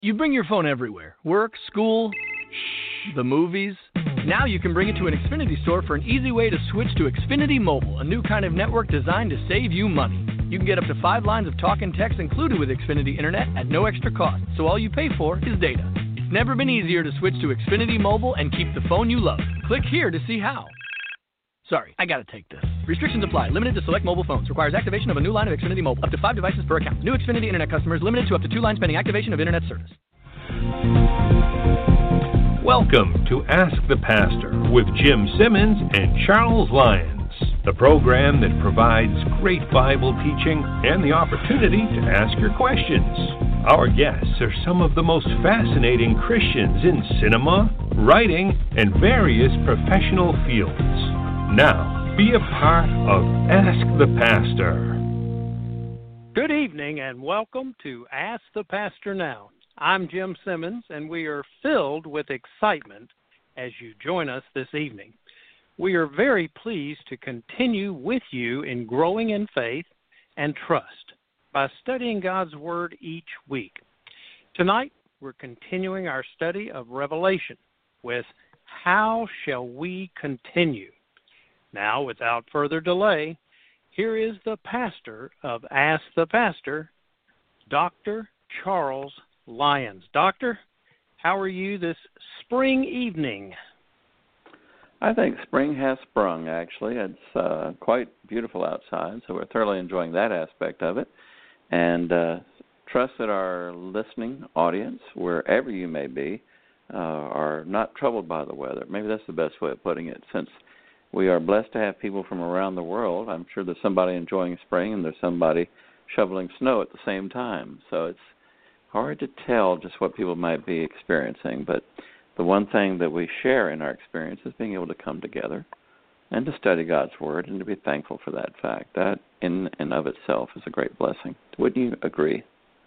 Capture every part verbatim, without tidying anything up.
You bring your phone everywhere. Work, school, the movies. Now you can bring it to an Xfinity store for an easy way to switch to Xfinity Mobile, a new kind of network designed to save you money. You can get up to five lines of talk and text included with Xfinity Internet at no extra cost, so all you pay for is data. It's never been easier to switch to Xfinity Mobile and keep the phone you love. Click here to see how. Sorry, I gotta take this. Restrictions apply. Limited to select mobile phones. Requires activation of a new line of Xfinity Mobile. Up to five devices per account. New Xfinity Internet customers limited to up to two lines pending activation of Internet service. Welcome to Ask the Pastor with Jim Simmons and Charles Lyons, the program that provides great Bible teaching and the opportunity to ask your questions. Our guests are some of the most fascinating Christians in cinema, writing, and various professional fields. Now, be a part of Ask the Pastor. Good evening and welcome to Ask the Pastor Now. I'm Jim Simmons, and we are filled with excitement as you join us this evening. We are very pleased to continue with you in growing in faith and trust by studying God's Word each week. Tonight, we're continuing our study of Revelation with How Shall We Continue? Now, without further delay, here is the pastor of Ask the Pastor, Doctor Charles Lyons. Doctor, how are you this spring evening? I think spring has sprung, actually. It's uh, quite beautiful outside, so we're thoroughly enjoying that aspect of it. And uh, trust that our listening audience, wherever you may be, uh, are not troubled by the weather. Maybe that's the best way of putting it, since we are blessed to have people from around the world. I'm sure there's somebody enjoying spring and there's somebody shoveling snow at the same time. So it's hard to tell just what people might be experiencing. But the one thing that we share in our experience is being able to come together and to study God's Word and to be thankful for that fact. That in and of itself is a great blessing. Wouldn't you agree?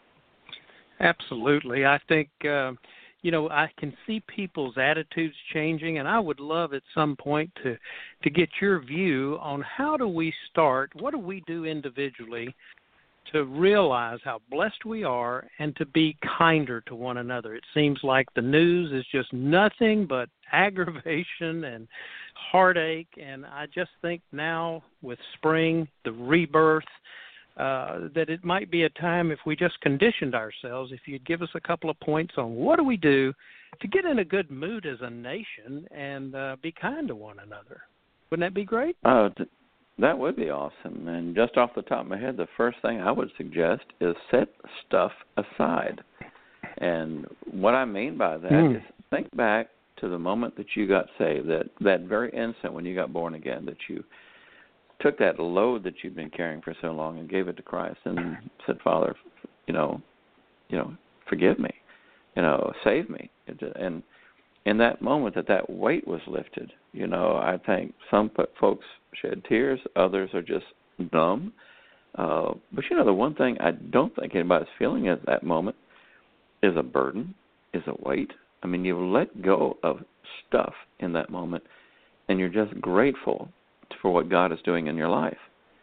Absolutely. I think, uh, you know, I can see people's attitudes changing, and I would love at some point to, to get your view on how do we start, what do we do individually to realize how blessed we are and to be kinder to one another. It seems like the news is just nothing but aggravation and heartache, and I just think now with spring, the rebirth, uh, that it might be a time if we just conditioned ourselves, if you'd give us a couple of points on what do we do to get in a good mood as a nation and uh, be kind to one another. Wouldn't that be great? Uh, t- that would be awesome. And just off the top of my head, the first thing I would suggest is set stuff aside. And what I mean by that mm. is think back to the moment that you got saved, that, that very instant when you got born again, that you took that load that you've been carrying for so long and gave it to Christ and said, Father, you know, you know, forgive me, you know, save me. And in that moment that that weight was lifted, you know, I think some folks shed tears, others are just numb. Uh, but, you know, the one thing I don't think anybody's feeling at that moment is a burden, is a weight. I mean, you've let go of stuff in that moment, and you're just grateful for what God is doing in your life.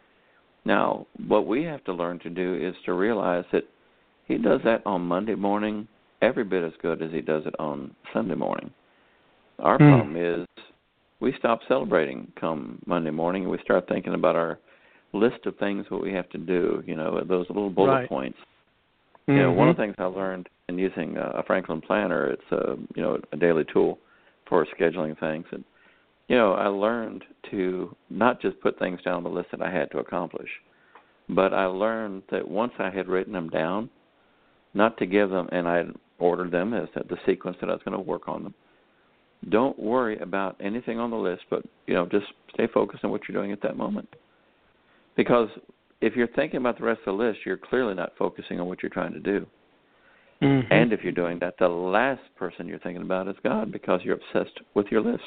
Now, what we have to learn to do is to realize that He does that on Monday morning every bit as good as He does it on Sunday morning. Our mm. problem is we stop celebrating come Monday morning and we start thinking about our list of things what we have to do, you know, those little bullet right. points. Mm-hmm. You know, one of the things I learned in using a Franklin Planner, it's a, you know, a daily tool for scheduling things. And, you know, I learned to not just put things down on the list that I had to accomplish, but I learned that once I had written them down, not to give them, and I had ordered them as the sequence that I was going to work on them. Don't worry about anything on the list, but, you know, just stay focused on what you're doing at that moment. Because if you're thinking about the rest of the list, you're clearly not focusing on what you're trying to do. Mm-hmm. And if you're doing that, the last person you're thinking about is God, because you're obsessed with your list.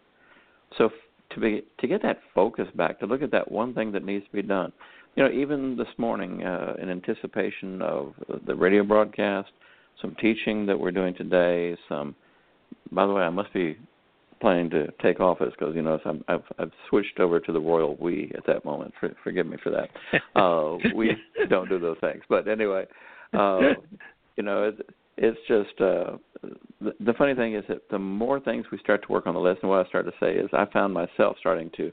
So to be to get that focus back, to look at that one thing that needs to be done. You know, even this morning, uh, in anticipation of the radio broadcast, some teaching that we're doing today, some, by the way, I must be planning to take office because, you know, so I'm, I've, I've switched over to the royal we at that moment. For, forgive me for that. Uh, we don't do those things. But anyway, uh, you know, it's just uh, the, the funny thing is that the more things we start to work on the list, and what I started to say is I found myself starting to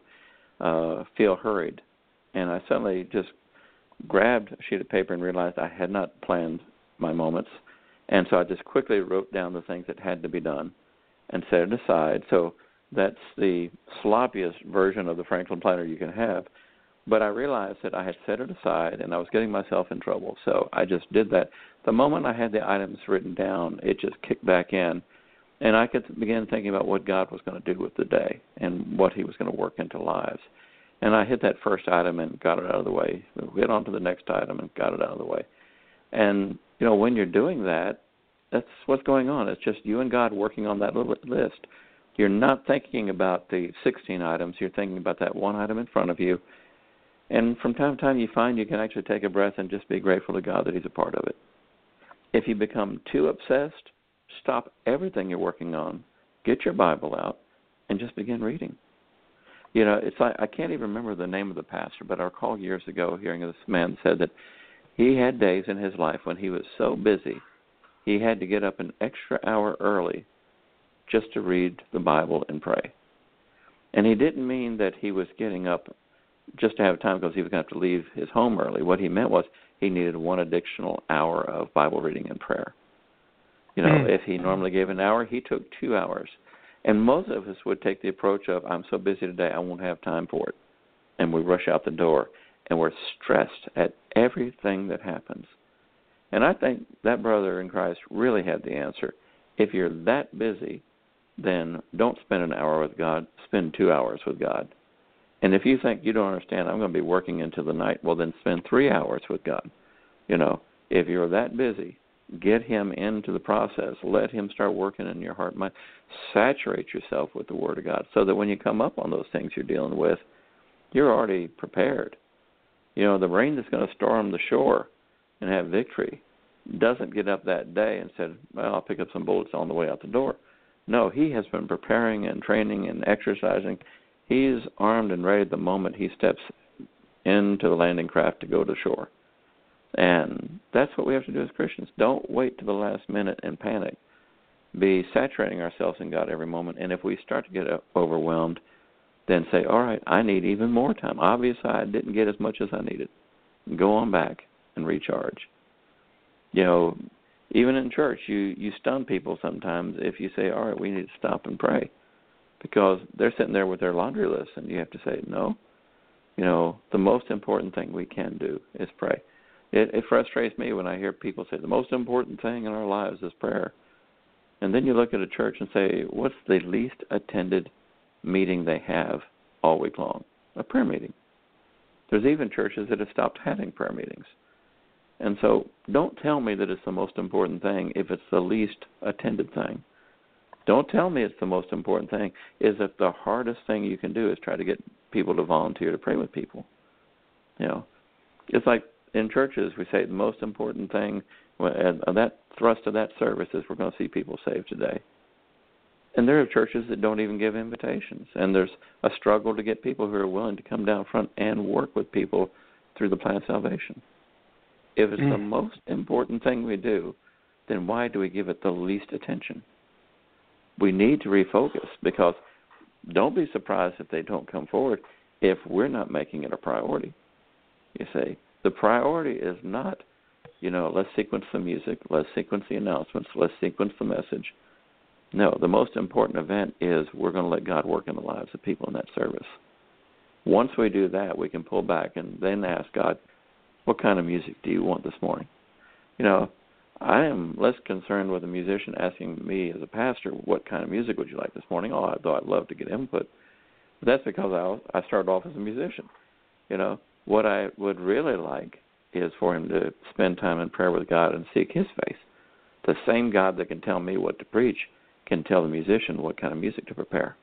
uh, feel hurried, and I suddenly just grabbed a sheet of paper and realized I had not planned my moments, and so I just quickly wrote down the things that had to be done and set it aside. So that's the sloppiest version of the Franklin planner you can have. But I realized that I had set it aside and I was getting myself in trouble. So I just did that. The moment I had the items written down, it just kicked back in. And I could begin thinking about what God was going to do with the day and what he was going to work into lives. And I hit that first item and got it out of the way. We hit on to the next item and got it out of the way. And, you know, when you're doing that, that's what's going on. It's just you and God working on that little list. You're not thinking about the sixteen items. You're thinking about that one item in front of you. And from time to time, you find you can actually take a breath and just be grateful to God that he's a part of it. If you become too obsessed, stop everything you're working on, get your Bible out, and just begin reading. You know, it's like I can't even remember the name of the pastor, but I recall years ago hearing this man said that he had days in his life when he was so busy, he had to get up an extra hour early just to read the Bible and pray. And he didn't mean that he was getting up just to have time because he was going to have to leave his home early. What he meant was he needed one additional hour of Bible reading and prayer. You know, mm. if he normally gave an hour, he took two hours. And most of us would take the approach of, I'm so busy today, I won't have time for it. And we rush out the door, and we're stressed at everything that happens. And I think that brother in Christ really had the answer. If you're that busy, then don't spend an hour with God, spend two hours with God. And if you think you don't understand, I'm going to be working into the night, well, then spend three hours with God. You know, if you're that busy, get him into the process. Let him start working in your heart and mind. Saturate yourself with the Word of God so that when you come up on those things you're dealing with, you're already prepared. You know, the rain that's going to storm the shore and have victory doesn't get up that day and said, well, I'll pick up some bullets on the way out the door. No, he has been preparing and training and exercising. He's armed and ready the moment he steps into the landing craft to go to shore. And that's what we have to do as Christians. Don't wait to the last minute and panic. Be saturating ourselves in God every moment. And if we start to get overwhelmed, then say, all right, I need even more time. Obviously, I didn't get as much as I needed. Go on back and recharge. You know, even in church, you, you stun people sometimes if you say, all right, we need to stop and pray. Because they're sitting there with their laundry list, and you have to say, no. You know, the most important thing we can do is pray. It, it frustrates me when I hear people say the most important thing in our lives is prayer. And then you look at a church and say, what's the least attended meeting they have all week long? A prayer meeting. There's even churches that have stopped having prayer meetings. And so don't tell me that it's the most important thing if it's the least attended thing. Don't tell me it's the most important thing. Is that the hardest thing you can do is try to get people to volunteer to pray with people. You know, it's like in churches we say the most important thing, and that thrust of that service is we're going to see people saved today. And there are churches that don't even give invitations, and there's a struggle to get people who are willing to come down front and work with people through the plan of salvation. If it's mm. the most important thing we do, then why do we give it the least attention? We need to refocus, because don't be surprised if they don't come forward if we're not making it a priority. You see, the priority is not, you know, let's sequence the music, let's sequence the announcements, let's sequence the message. No, the most important event is we're going to let God work in the lives of people in that service. Once we do that, we can pull back and then ask God, what kind of music do you want this morning? You know, I am less concerned with a musician asking me as a pastor, what kind of music would you like this morning? Oh, though I'd love to get input. But that's because I, I started off as a musician. You know, what I would really like is for him to spend time in prayer with God and seek his face. The same God that can tell me what to preach can tell the musician what kind of music to prepare.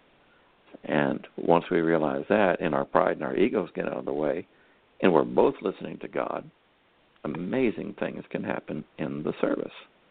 And once we realize that, and our pride and our egos get out of the way, and we're both listening to God, amazing things can happen in the service.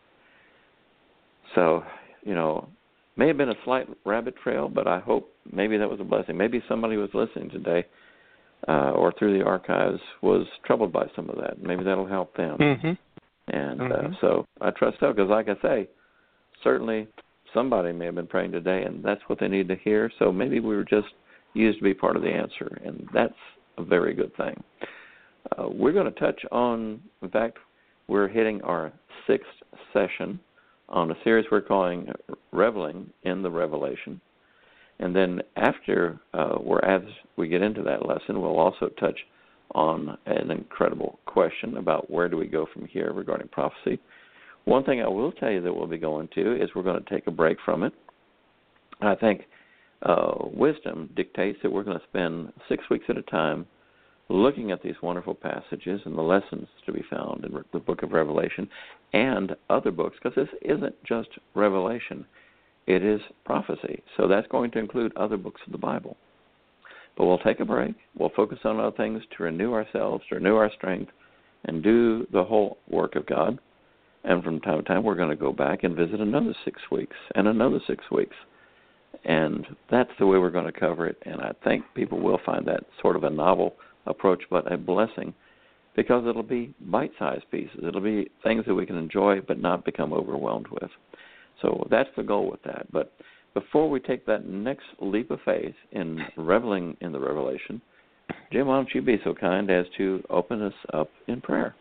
So, you know, may have been a slight rabbit trail, but I hope maybe that was a blessing. Maybe somebody was listening today uh, or through the archives was troubled by some of that. Maybe that'll help them. Mm-hmm. And mm-hmm. uh, so I trust so, because like I say, certainly somebody may have been praying today, and that's what they need to hear. So maybe we were just used to be part of the answer, and that's a very good thing. Uh, we're going to touch on, in fact, we're hitting our sixth session on a series we're calling Reveling in the Revelation. And then after uh, we're as we get into that lesson, we'll also touch on an incredible question about where do we go from here regarding prophecy. One thing I will tell you that we'll be going to is we're going to take a break from it. I think uh, wisdom dictates that we're going to spend six weeks at a time looking at these wonderful passages and the lessons to be found in the book of Revelation and other books, because this isn't just Revelation. It is prophecy. So that's going to include other books of the Bible. But we'll take a break. We'll focus on other things to renew ourselves, to renew our strength, and do the whole work of God. And from time to time, we're going to go back and visit another six weeks and another six weeks. And that's the way we're going to cover it. And I think people will find that sort of a novel approach, but a blessing, because it'll be bite-sized pieces. It'll be things that we can enjoy but not become overwhelmed with. So that's the goal with that. But before we take that next leap of faith in reveling in the Revelation, Jim, why don't you be so kind as to open us up in prayer?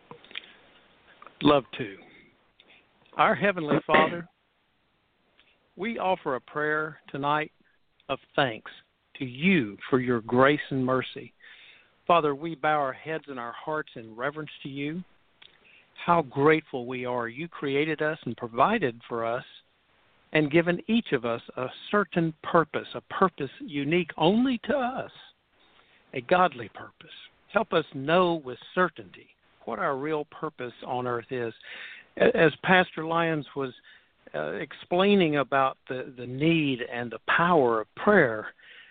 Love to. Our Heavenly Father, we offer a prayer tonight of thanks to you for your grace and mercy. Father, we bow our heads and our hearts in reverence to you. How grateful we are. You created us and provided for us and given each of us a certain purpose, a purpose unique only to us, a godly purpose. Help us know with certainty what our real purpose on earth is. As Pastor Lyons was uh, explaining about the, the need and the power of prayer,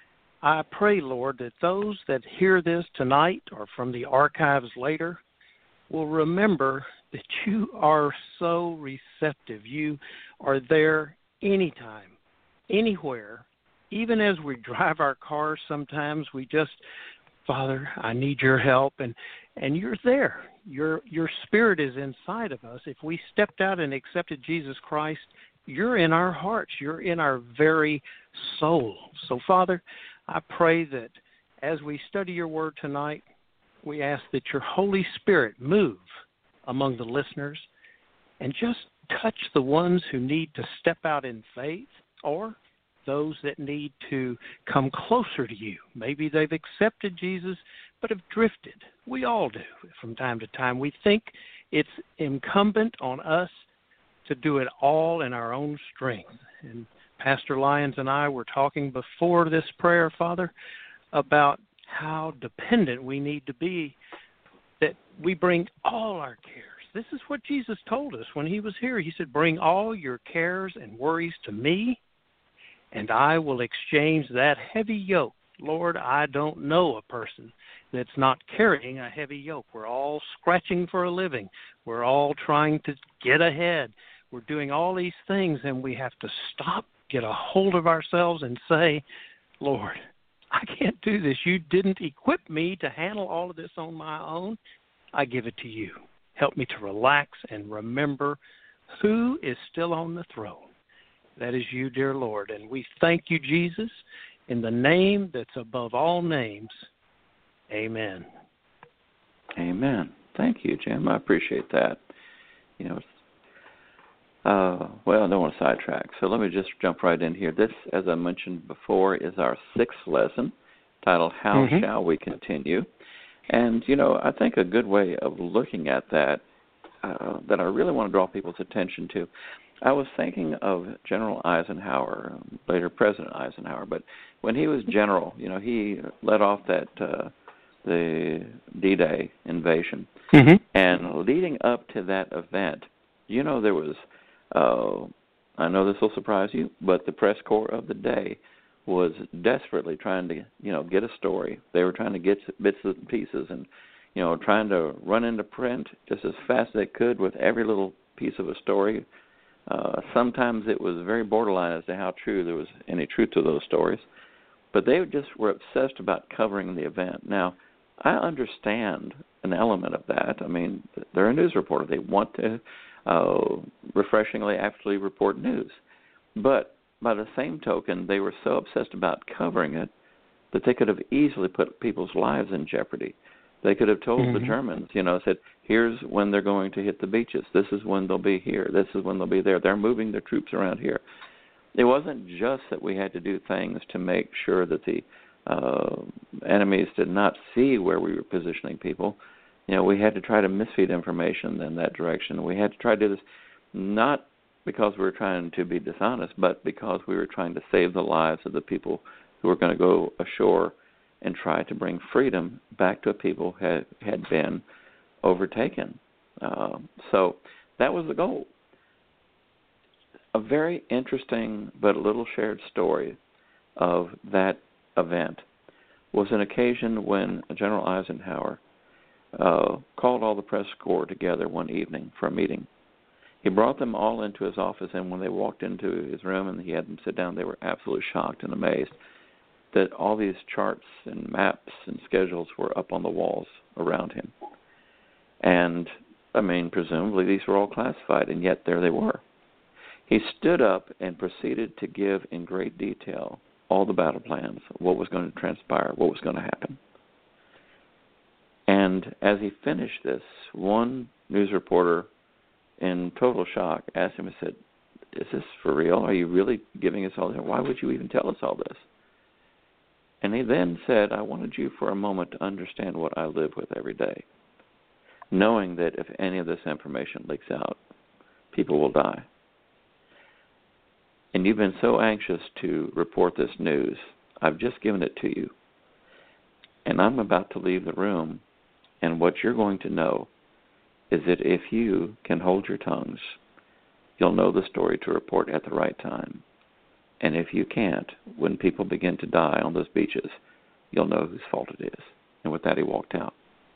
I pray, Lord, that those that hear this tonight or from the archives later will remember that you are so receptive. You are there anytime, anywhere. Even as we drive our cars sometimes, we just, Father, I need your help, and, and you're there. Your your spirit is inside of us. If we stepped out and accepted Jesus Christ, you're in our hearts. You're in our very soul. So, Father, I pray that as we study your word tonight, we ask that your Holy Spirit move among the listeners and just touch the ones who need to step out in faith or those that need to come closer to you. Maybe they've accepted Jesus but have drifted. We all do from time to time. We think it's incumbent on us to do it all in our own strength. And Pastor Lyons and I were talking before this prayer, Father, about how dependent we need to be, that we bring all our cares. This is what Jesus told us when he was here. He said, bring all your cares and worries to me, and I will exchange that heavy yoke. Lord, I don't know a person that's not carrying a heavy yoke. We're all scratching for a living. We're all trying to get ahead. We're doing all these things, and we have to stop, get a hold of ourselves, and say, Lord, I can't do this. You didn't equip me to handle all of this on my own. I give it to you. Help me to relax and remember who is still on the throne. That is you, dear Lord. And we thank you, Jesus, in the name that's above all names. Amen. Amen. Thank you, Jim. I appreciate that. You know, uh, well, I don't want to sidetrack, so let me just jump right in here. This, as I mentioned before, is our sixth lesson titled, How mm-hmm. Shall We Continue? And, you know, I think a good way of looking at that, uh, that I really want to draw people's attention to, I was thinking of General Eisenhower, later President Eisenhower, but when he was general, you know, he led off that uh, the D-Day invasion. Mm-hmm. And leading up to that event, you know, there was, uh, I know this will surprise you, but the press corps of the day was desperately trying to, you know, get a story. They were trying to get bits and pieces and, you know, trying to run into print just as fast as they could with every little piece of a story. Uh, sometimes it was very borderline as to how true there was any truth to those stories. But they just were obsessed about covering the event. Now, I understand an element of that. I mean, they're a news reporter. They want to uh, refreshingly actually report news. But by the same token, they were so obsessed about covering it that they could have easily put people's lives in jeopardy. They could have told mm-hmm. the Germans, you know, said, here's when they're going to hit the beaches. This is when they'll be here. This is when they'll be there. They're moving their troops around here. It wasn't just that we had to do things to make sure that the uh, enemies did not see where we were positioning people. You know, we had to try to misfeed information in that direction. We had to try to do this not because we were trying to be dishonest, but because we were trying to save the lives of the people who were going to go ashore and try to bring freedom back to a people who had, had been overtaken. Uh, so that was the goal. A very interesting but a little shared story of that event was an occasion when General Eisenhower uh, called all the press corps together one evening for a meeting. He brought them all into his office, and when they walked into his room and he had them sit down, they were absolutely shocked and amazed that all these charts and maps and schedules were up on the walls around him. And, I mean, presumably these were all classified, and yet there they were. He stood up and proceeded to give in great detail all the battle plans, what was going to transpire, what was going to happen. And as he finished this, one news reporter in total shock asked him and said, is this for real? Are you really giving us all this? Why would you even tell us all this? And he then said, I wanted you for a moment to understand what I live with every day, knowing that if any of this information leaks out, people will die. And you've been so anxious to report this news, I've just given it to you. And I'm about to leave the room, and what you're going to know is that if you can hold your tongues, you'll know the story to report at the right time. And if you can't, when people begin to die on those beaches, you'll know whose fault it is. And with that, he walked out.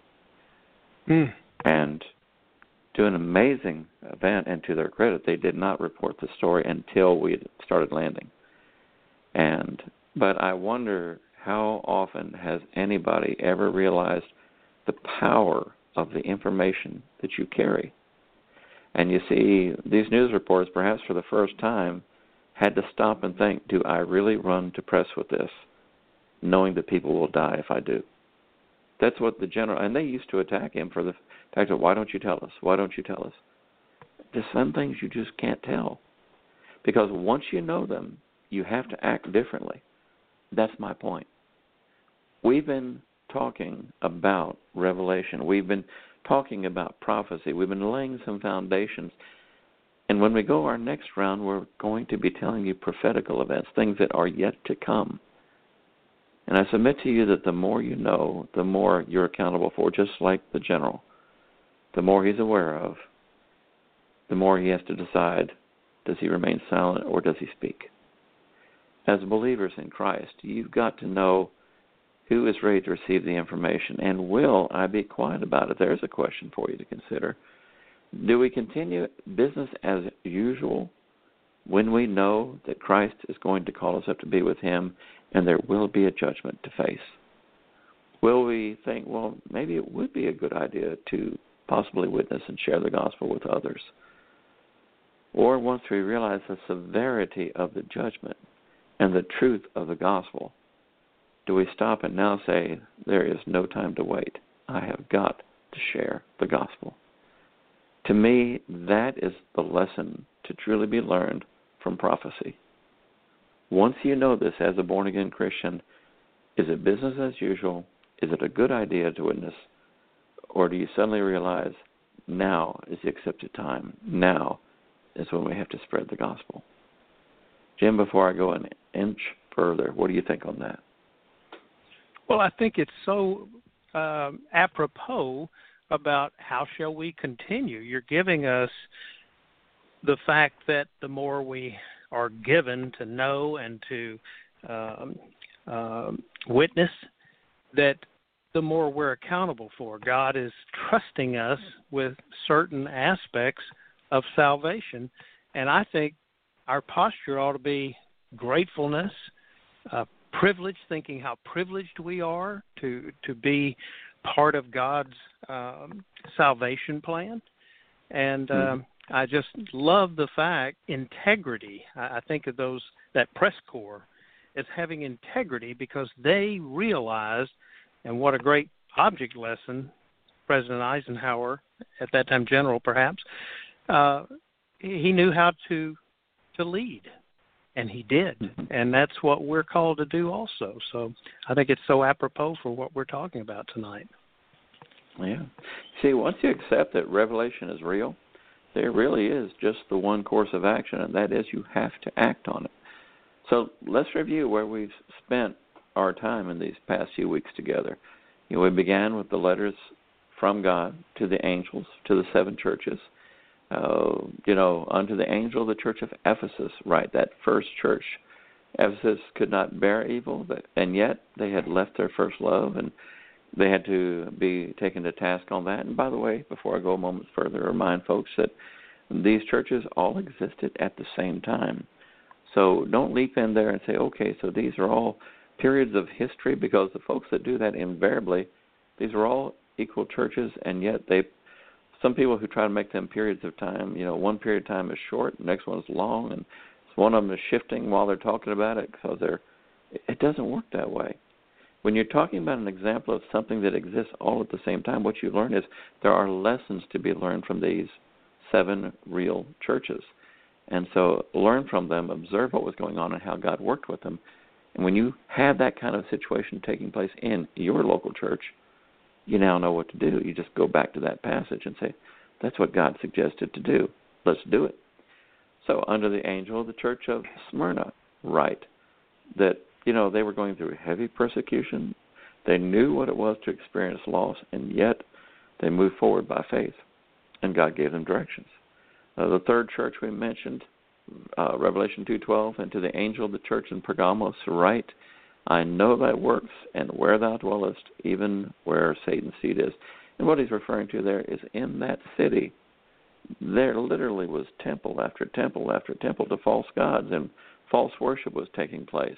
Mm. And to an amazing event, and to their credit, they did not report the story until we had started landing. And but I wonder how often has anybody ever realized the power of the information that you carry? And you see, these news reports, perhaps for the first time, had to stop and think, do I really run to press with this, knowing that people will die if I do? That's what the general, and they used to attack him for the fact of, why don't you tell us? Why don't you tell us? There's some things you just can't tell. Because once you know them, you have to act differently. That's my point. We've been talking about Revelation. We've been talking about prophecy. We've been laying some foundations. And when we go our next round, we're going to be telling you prophetical events, things that are yet to come. And I submit to you that the more you know, the more you're accountable for, just like the general. The more he's aware of, the more he has to decide, does he remain silent or does he speak? As believers in Christ, you've got to know who is ready to receive the information, and will I be quiet about it? There's a question for you to consider. Do we continue business as usual when we know that Christ is going to call us up to be with him and there will be a judgment to face? Will we think, well, maybe it would be a good idea to possibly witness and share the gospel with others? Or once we realize the severity of the judgment and the truth of the gospel, do we stop and now say, there is no time to wait. I have got to share the gospel. To me, that is the lesson to truly be learned from prophecy. Once you know this as a born-again Christian, is it business as usual? Is it a good idea to witness? Or do you suddenly realize now is the accepted time? Now is when we have to spread the gospel. Jim, before I go an inch further, what do you think on that? Well, I think it's so um, apropos about how shall we continue. You're giving us the fact that the more we are given to know and to um, uh, witness, that the more we're accountable for. God is trusting us with certain aspects of salvation, and I think our posture ought to be gratefulness, uh, privilege, thinking how privileged we are to to be part of God's um, salvation plan. And um, I just love the fact integrity. I, I think of those that press corps as having integrity because they realized, and what a great object lesson, President Eisenhower, at that time general perhaps, uh, he knew how to to lead, and he did. And that's what we're called to do also. So I think it's so apropos for what we're talking about tonight. Yeah. See, once you accept that revelation is real, there really is just the one course of action, and that is you have to act on it. So let's review where we've spent our time in these past few weeks together. You know, we began with the letters from God to the angels, to the seven churches. Uh, you know, unto the angel of the church of Ephesus, right, that first church. Ephesus could not bear evil, but, and yet they had left their first love, and they had to be taken to task on that. And by the way, before I go a moment further, remind folks that these churches all existed at the same time. So don't leap in there and say, okay, so these are all periods of history, because the folks that do that invariably, these are all equal churches, and yet they some people who try to make them periods of time, you know, one period of time is short, the next one is long, and one of them is shifting while they're talking about it because they're, it doesn't work that way. When you're talking about an example of something that exists all at the same time, what you learn is there are lessons to be learned from these seven real churches. And so learn from them, observe what was going on and how God worked with them. And when you have that kind of situation taking place in your local church, you now know what to do. You just go back to that passage and say, that's what God suggested to do. Let's do it. So under the angel of the church of Smyrna, right, that, you know, they were going through heavy persecution. They knew what it was to experience loss, and yet they moved forward by faith, and God gave them directions. Uh, the third church we mentioned, uh, Revelation two twelve, and to the angel of the church in Pergamos, write, I know thy works, and where thou dwellest, even where Satan's seat is. And what he's referring to there is in that city, there literally was temple after temple after temple to false gods, and false worship was taking place.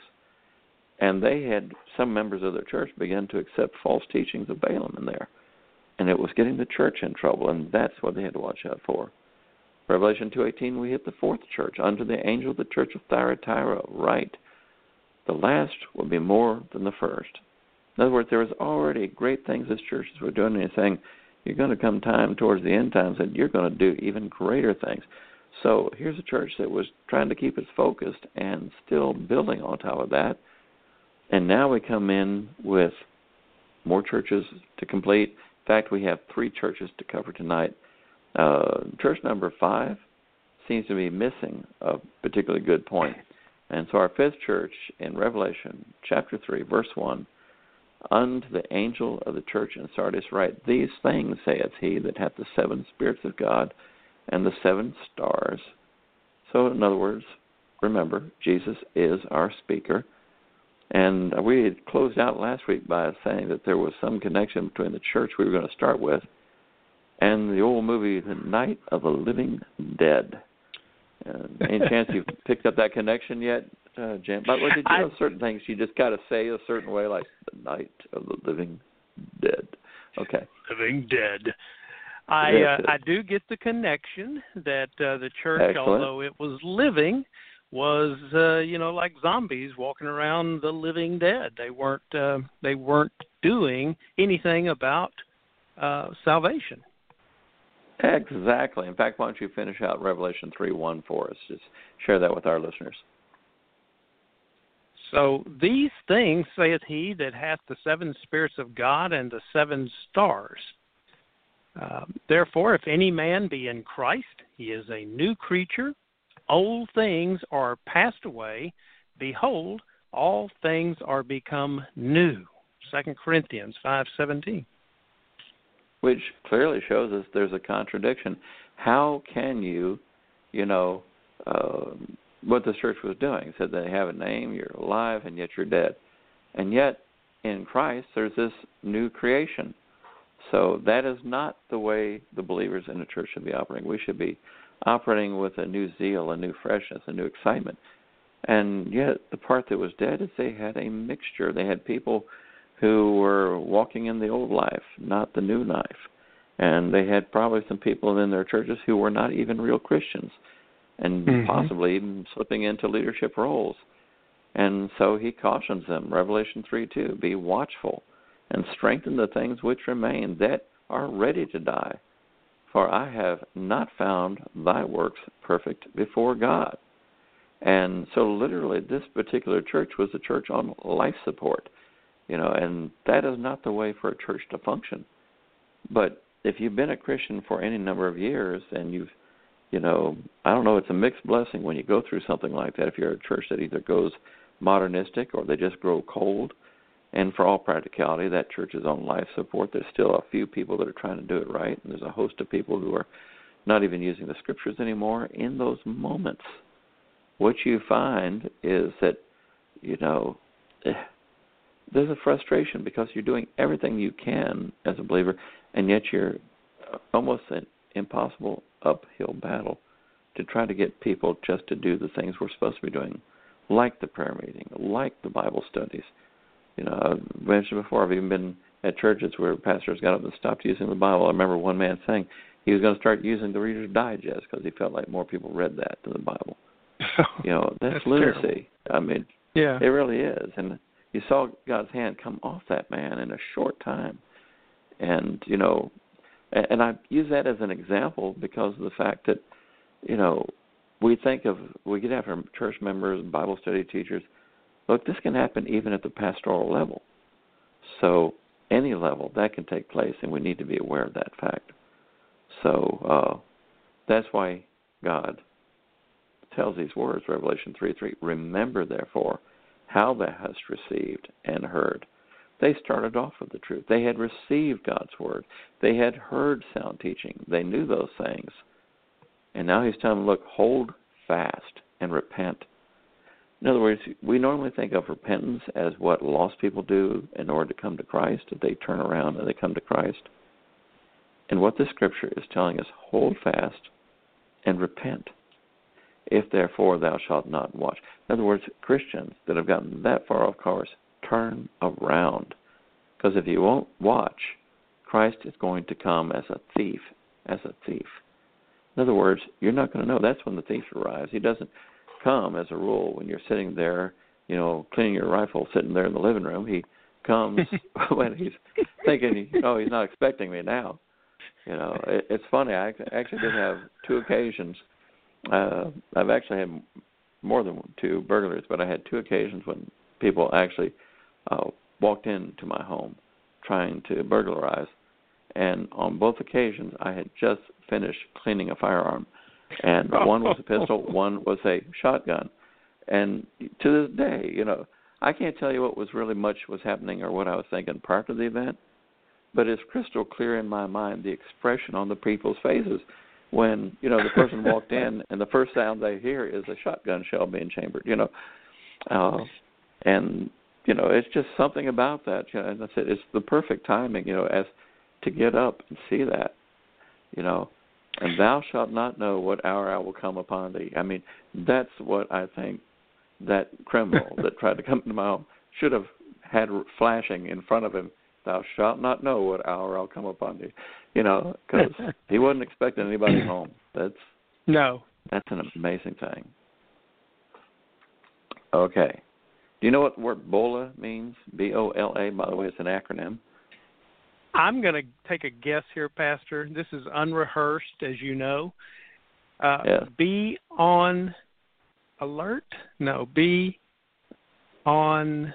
And they had, some members of their church began to accept false teachings of Balaam in there. And it was getting the church in trouble, and that's what they had to watch out for. Revelation two eighteen, we hit the fourth church, unto the angel of the church of Thyatira, write, the last will be more than the first. In other words, there was already great things this churches were doing, and he's saying, you're going to come time towards the end times that you're going to do even greater things. So here's a church that was trying to keep its focused and still building on top of that. And now we come in with more churches to complete. In fact, we have three churches to cover tonight. Uh, church number five seems to be missing a particularly good point. And so our fifth church in Revelation chapter three, verse one, unto the angel of the church in Sardis write, these things saith he that hath the seven spirits of God and the seven stars. So in other words, remember, Jesus is our speaker. And we had closed out last week by saying that there was some connection between the church we were going to start with and the old movie, The Night of the Living Dead. Uh, any chance you've picked up that connection yet, uh, Jim? But did you know certain things you just got to say a certain way, like The Night of the Living Dead? Okay. Living Dead. I uh, I do get the connection that uh, the church, Excellent. although it was living, was uh, you know like zombies walking around the living dead. They weren't uh, they weren't doing anything about uh, salvation. Exactly. In fact, why don't you finish out Revelation three one for us? Just share that with our listeners. So these things saith he that hath the seven spirits of God and the seven stars. Uh, Therefore, if any man be in Christ, he is a new creature. Old things are passed away. Behold, all things are become new. Second Corinthians five seventeen. Which clearly shows us there's a contradiction. How can you, you know, uh, what the church was doing? It said they have a name, you're alive, and yet you're dead. And yet, in Christ, there's this new creation. So that is not the way the believers in the church should be operating. We should be operating with a new zeal, a new freshness, a new excitement. And yet, the part that was dead is they had a mixture. They had people who were walking in the old life, not the new life. And they had probably some people in their churches who were not even real Christians and mm-hmm. possibly even slipping into leadership roles. And so he cautions them, Revelation three two, be watchful and strengthen the things which remain that are ready to die. For I have not found thy works perfect before God. And so literally this particular church was a church on life support, you know, and that is not the way for a church to function. But if you've been a Christian for any number of years and you've, you know, I don't know, it's a mixed blessing when you go through something like that. If you're a church that either goes modernistic or they just grow cold, and for all practicality, that church is on life support. There's still a few people that are trying to do it right, and there's a host of people who are not even using the scriptures anymore. In those moments, what you find is that, you know, there's a frustration because you're doing everything you can as a believer, and yet you're almost an impossible uphill battle to try to get people just to do the things we're supposed to be doing, like the prayer meeting, like the Bible studies. You know, I've mentioned before, I've even been at churches where pastors got up and stopped using the Bible. I remember one man saying he was going to start using the Reader's Digest because he felt like more people read that than the Bible. You know, that's, that's lunacy. Terrible. I mean, yeah. It really is. And you saw God's hand come off that man in a short time. And, you know, and I use that as an example because of the fact that, you know, we think of, we get after church members, Bible study teachers. Look, this can happen even at the pastoral level. So any level, that can take place, and we need to be aware of that fact. So uh, that's why God tells these words, Revelation three three, remember, therefore, how thou hast received and heard. They started off with the truth. They had received God's word. They had heard sound teaching. They knew those things. And now he's telling them, look, hold fast and repent. In other words, we normally think of repentance as what lost people do in order to come to Christ, that they turn around and they come to Christ. And what this scripture is telling us, hold fast and repent, if therefore thou shalt not watch. In other words, Christians that have gotten that far off course, turn around. Because if you won't watch, Christ is going to come as a thief, as a thief. In other words, you're not going to know. That's when the thief arrives. He doesn't come, as a rule, when you're sitting there, you know, cleaning your rifle, sitting there in the living room. He comes when he's thinking, oh, he's not expecting me now. You know, it, it's funny. I actually did have two occasions. Uh, I've actually had more than two burglaries, but I had two occasions when people actually uh, walked into my home trying to burglarize. And on both occasions, I had just finished cleaning a firearm. And one was a pistol, one was a shotgun. And to this day, you know, I can't tell you what was really much was happening or what I was thinking prior to the event, but it's crystal clear in my mind the expression on the people's faces when, you know, the person walked in and the first sound they hear is a shotgun shell being chambered, you know. Uh, and, you know, it's just something about that. You know, and I said it's the perfect timing, you know, as to get up and see that, you know. And thou shalt not know what hour I will come upon thee. I mean, that's what I think that criminal that tried to come into my home should have had flashing in front of him. Thou shalt not know what hour I'll come upon thee. You know, because he wasn't expecting anybody home. That's no. That's an amazing thing. Okay. Do you know what the word BOLA means? B O L A. By the way, it's an acronym. I'm going to take a guess here, Pastor. This is unrehearsed, as you know. Uh, yes. Be on alert? No, be on...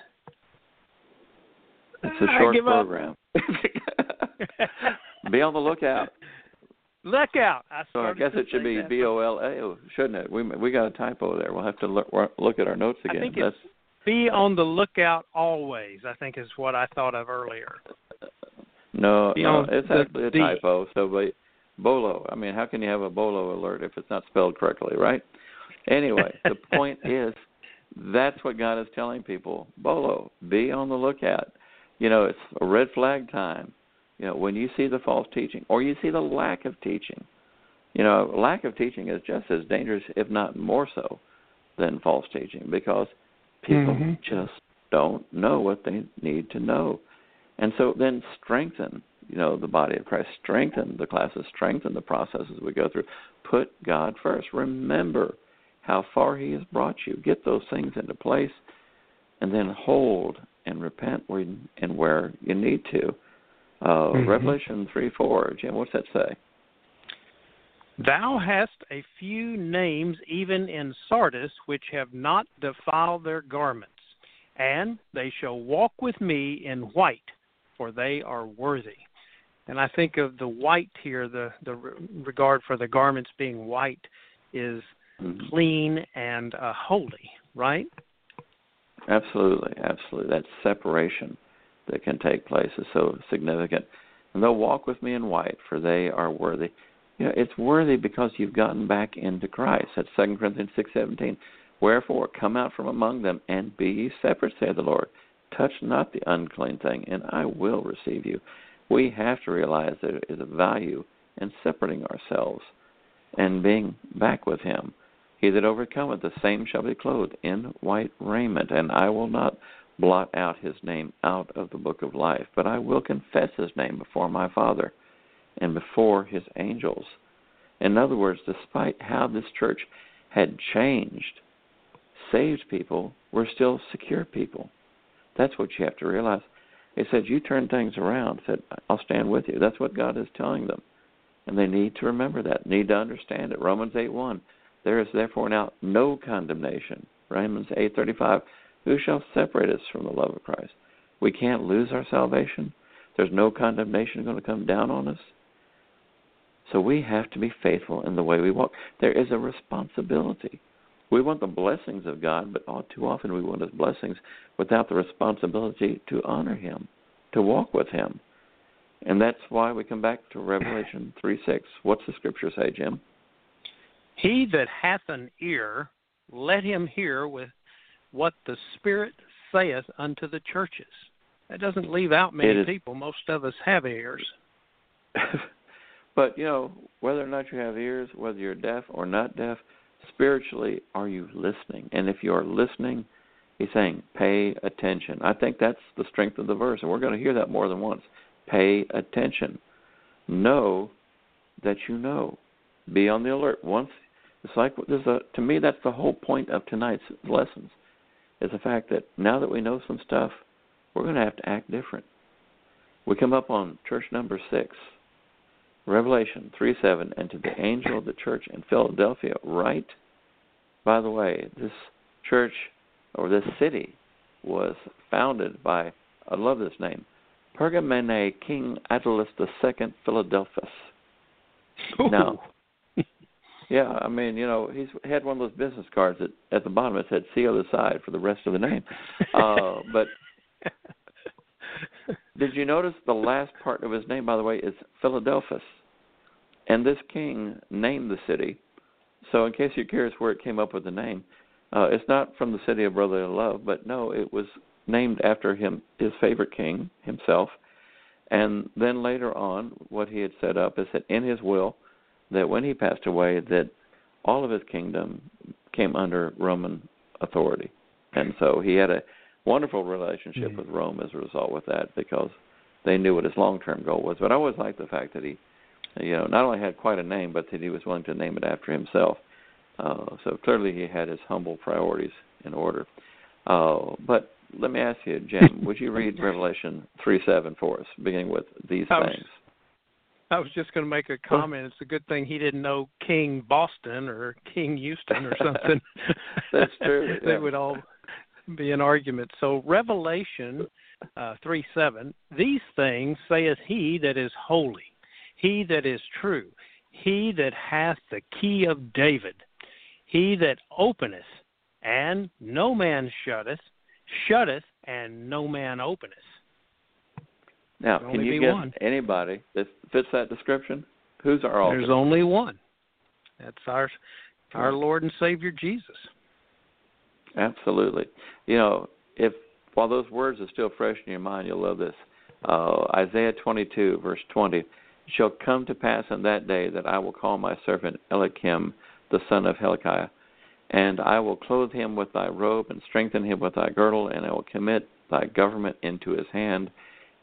It's a short program. Be on the lookout. Look out. I so I guess it should be B O L A, shouldn't it? We we got a typo there. We'll have to look, look at our notes again. I think That's, it's be on the lookout always, I think is what I thought of earlier. No, be no, it's the, actually a the, typo. So, but BOLO, I mean, how can you have a BOLO alert if it's not spelled correctly, right? Anyway, the point is that's what God is telling people. BOLO, be on the lookout. You know, it's a red flag time. You know, when you see the false teaching or you see the lack of teaching, you know, lack of teaching is just as dangerous, if not more so, than false teaching because people mm-hmm. just don't know what they need to know. And so then strengthen, you know, the body of Christ, strengthen the classes, strengthen the processes we go through. Put God first. Remember how far he has brought you. Get those things into place, and then hold and repent where you, and where you need to. Uh, mm-hmm. Revelation three four, Jim, what's that say? Thou hast a few names even in Sardis which have not defiled their garments, and they shall walk with me in white, for they are worthy. And I think of the white here, the, the regard for the garments being white is mm-hmm. clean and uh, holy, right? Absolutely, absolutely. That separation that can take place is so significant. And they'll walk with me in white, for they are worthy. You know, it's worthy because you've gotten back into Christ. That's Second Corinthians six seventeen. Wherefore, come out from among them, and be ye separate, saith the Lord. Touch not the unclean thing, and I will receive you. We have to realize there is a value in separating ourselves and being back with him. He that overcometh, the same shall be clothed in white raiment, and I will not blot out his name out of the book of life, but I will confess his name before my Father and before his angels. In other words, despite how this church had changed, saved people were still secure people. That's what you have to realize. He said, you turn things around. He said, I'll stand with you. That's what God is telling them. And they need to remember that, need to understand it. Romans eight one, there is therefore now no condemnation. Romans eight thirty-five, who shall separate us from the love of Christ? We can't lose our salvation. There's no condemnation going to come down on us. So we have to be faithful in the way we walk. There is a responsibility. We want the blessings of God, but all too often we want his blessings without the responsibility to honor him, to walk with him. And that's why we come back to Revelation three six. What's the scripture say, Jim? He that hath an ear, let him hear with what the Spirit saith unto the churches. That doesn't leave out many people. Most of us have ears. But, you know, whether or not you have ears, whether you're deaf or not deaf, spiritually, are you listening? And if you're listening, he's saying, pay attention. I think that's the strength of the verse, and we're going to hear that more than once. Pay attention. Know that you know. Be on the alert. Once, it's like there's a. To me, that's the whole point of tonight's lessons, is the fact that now that we know some stuff, we're going to have to act different. We come up on church number six. Revelation three seven, and to the angel of the church in Philadelphia write. By the way, this church, or this city, was founded by, I love this name, Pergamene King Attalus the Second Philadelphus. Ooh. Now, yeah, I mean, you know, he's had one of those business cards that at the bottom it said C on the side for the rest of the name. Uh, but did you notice the last part of his name, by the way, is Philadelphus? And this king named the city. So in case you're curious where it came up with the name, uh, it's not from the city of brotherly love, but no, it was named after him, his favorite king, himself. And then later on, what he had set up is that in his will, that when he passed away, that all of his kingdom came under Roman authority. And so he had a wonderful relationship mm-hmm. with Rome as a result with that, because they knew what his long-term goal was. But I always liked the fact that he, you know, not only had quite a name, but that he was willing to name it after himself. Uh, so clearly he had his humble priorities in order. Uh, but let me ask you, Jim, would you read Revelation three seven for us, beginning with these I was, things? I was just going to make a comment. It's a good thing he didn't know King Boston or King Houston or something. That's true. They yeah. would all be an argument. So Revelation uh, three seven, these things saith he that is holy, he that is true, he that hath the key of David, he that openeth, and no man shutteth, shutteth, and no man openeth. Now, can you guess one. Anybody that fits that description? Who's our author? There's only one. That's our our Lord and Savior Jesus. Absolutely. You know, if while those words are still fresh in your mind, you'll love this. Uh, Isaiah twenty-two, verse twenty, it shall come to pass in that day that I will call my servant Eliakim, the son of Hilkiah, and I will clothe him with thy robe and strengthen him with thy girdle, and I will commit thy government into his hand.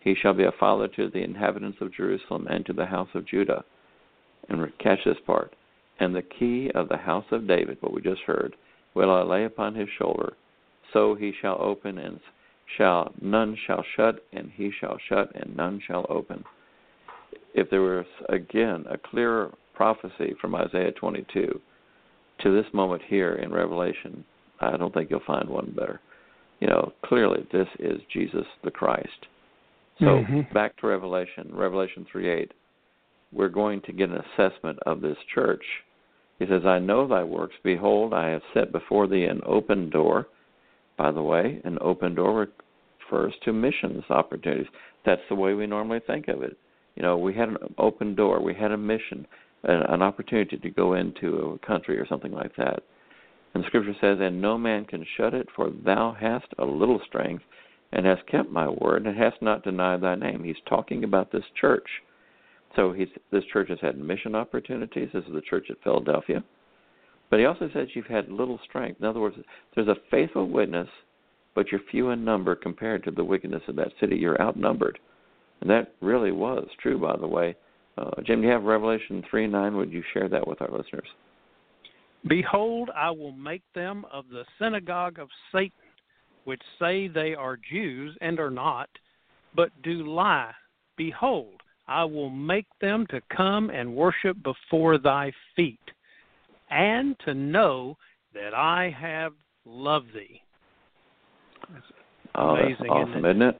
He shall be a father to the inhabitants of Jerusalem and to the house of Judah. And catch this part. And the key of the house of David, what we just heard, will I lay upon his shoulder. So he shall open, and shall none shall shut, and he shall shut, and none shall open. If there was, again, a clearer prophecy from Isaiah twenty-two to this moment here in Revelation, I don't think you'll find one better. You know, clearly this is Jesus the Christ. So mm-hmm. back to Revelation, Revelation three eight. We're going to get an assessment of this church. He says, I know thy works. Behold, I have set before thee an open door. By the way, an open door refers to missions opportunities. That's the way we normally think of it. You know, we had an open door. We had a mission, an opportunity to go into a country or something like that. And the Scripture says, and no man can shut it, for thou hast a little strength, and hast kept my word, and hast not denied thy name. He's talking about this church. So he's, this church has had mission opportunities. This is the church at Philadelphia. But he also says you've had little strength. In other words, there's a faithful witness, but you're few in number compared to the wickedness of that city. You're outnumbered. And that really was true, by the way. Uh, Jim, do you have Revelation three nine? Would you share that with our listeners? Behold, I will make them of the synagogue of Satan, which say they are Jews and are not, but do lie. Behold, I will make them to come and worship before thy feet, and to know that I have loved thee. That's oh, amazing, that's awesome, isn't it? Isn't it?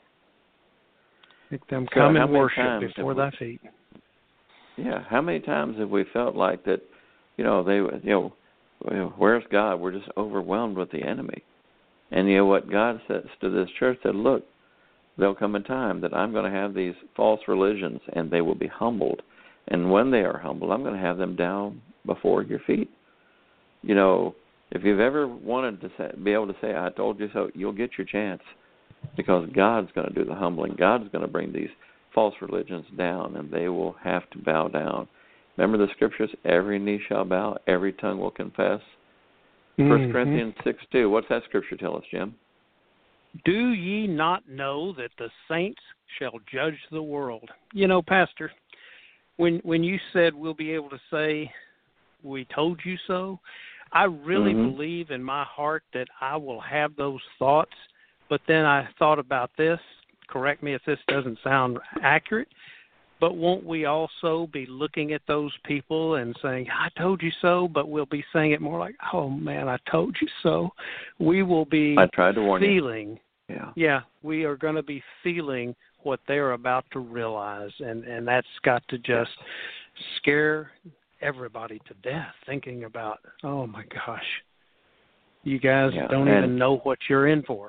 Make them come so and worship before we, thy feet. Yeah, how many times have we felt like that, you know, they, you know, where's God? We're just overwhelmed with the enemy. And you know what God says to this church, said, look, there'll come a time that I'm going to have these false religions, and they will be humbled. And when they are humbled, I'm going to have them down before your feet. You know, if you've ever wanted to say, be able to say, I told you so, you'll get your chance, because God's going to do the humbling. God's going to bring these false religions down, and they will have to bow down. Remember the Scriptures, every knee shall bow, every tongue will confess. Mm-hmm. First Corinthians six two, what's that Scripture tell us, Jim? Do ye not know that the saints shall judge the world? You know, Pastor, when when you said we'll be able to say, we told you so, I really mm-hmm. believe in my heart that I will have those thoughts. But then I thought about this. Correct me if this doesn't sound accurate. But won't we also be looking at those people and saying, I told you so, but we'll be saying it more like, oh, man, I told you so. We will be I tried to warn feeling, you. Yeah. yeah, we are going to be feeling what they're about to realize, and, and that's got to just scare everybody to death, thinking about, oh, my gosh, you guys yeah. don't and, even know what you're in for.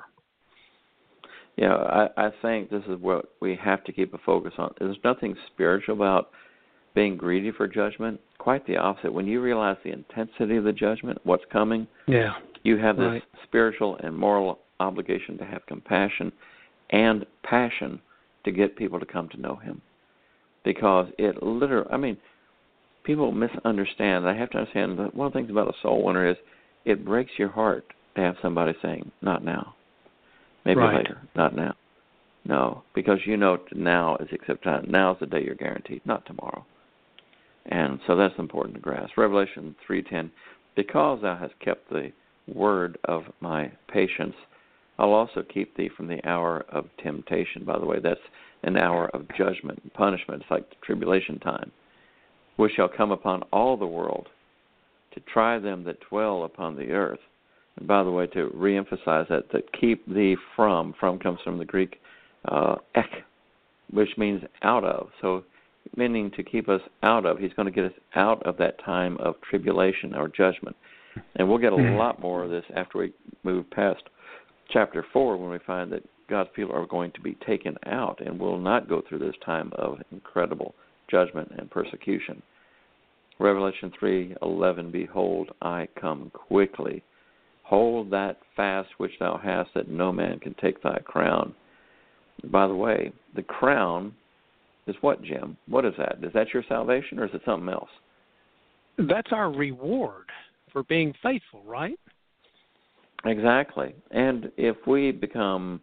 Yeah, I, I think this is what we have to keep a focus on. There's nothing spiritual about being greedy for judgment. Quite the opposite. When you realize the intensity of the judgment, what's coming, yeah, you have this right. spiritual and moral obligation to have compassion and passion to get people to come to know him. Because it literally, I mean, people misunderstand. I have to understand that one of the things about a soul winner is it breaks your heart to have somebody saying, not now. Maybe right. later, not now. No, because you know now is except time. Now is the day you're guaranteed, not tomorrow. And so that's important to grasp. Revelation three ten, because thou hast kept the word of my patience, I'll also keep thee from the hour of temptation. By the way, that's an hour of judgment and punishment. It's like the tribulation time, which shall come upon all the world to try them that dwell upon the earth. And by the way, to reemphasize that, that keep thee from, from comes from the Greek uh, ek, which means out of. So meaning to keep us out of. He's going to get us out of that time of tribulation or judgment. And we'll get a mm-hmm. lot more of this after we move past chapter four, when we find that God's people are going to be taken out and will not go through this time of incredible judgment and persecution. Revelation three eleven, behold, I come quickly. Hold that fast which thou hast, that no man can take thy crown. By the way, the crown is what, Jim? What is that? Is that your salvation, or is it something else? That's our reward for being faithful, right? Exactly. And if we become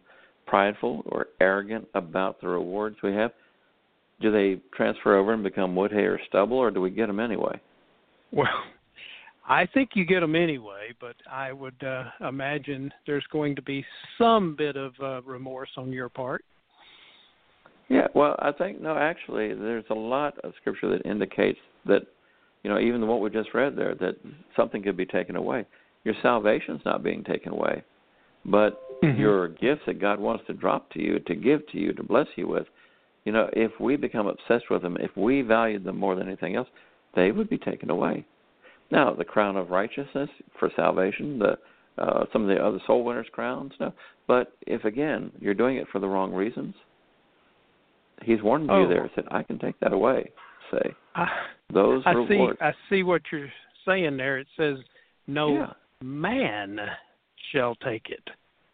prideful or arrogant about the rewards we have, do they transfer over and become wood, hay, or stubble, or do we get them anyway? Well, I think you get them anyway, but I would uh, imagine there's going to be some bit of uh, remorse on your part. Yeah, well, I think, no, actually, there's a lot of Scripture that indicates that, you know, even what we just read there, that something could be taken away. Your salvation's not being taken away, but mm-hmm. your gifts that God wants to drop to you, to give to you, to bless you with, you know, if we become obsessed with them, if we valued them more than anything else, they would be taken away. Now, the crown of righteousness for salvation, the uh, some of the other soul winners' crowns, no. But if, again, you're doing it for the wrong reasons, he's warned oh. you there, said, I can take that away, say. I, Those I rewards. See, I see what you're saying there. It says, no yeah. man shall take it.